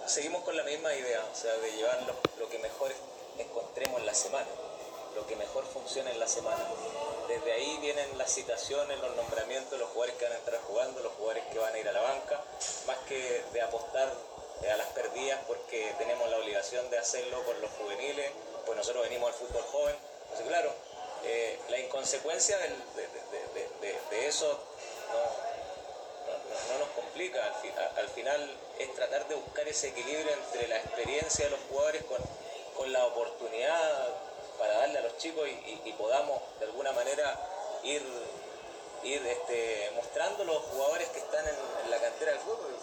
seguimos con la misma idea, o sea, de llevar lo que mejor encontremos en la semana, lo que mejor funcione en la semana. Desde ahí vienen las citaciones, los nombramientos, los jugadores que van a estar jugando, los jugadores que van a ir a la banca, más que de apostar a las perdidas porque tenemos la obligación de hacerlo con los juveniles, pues nosotros venimos al fútbol joven. Entonces, claro, la inconsecuencia de eso no nos complica. Al final es tratar de buscar ese equilibrio entre la experiencia de los jugadores con la oportunidad para darle a los chicos y podamos de alguna manera ir mostrando los jugadores que están en la cantera del fútbol.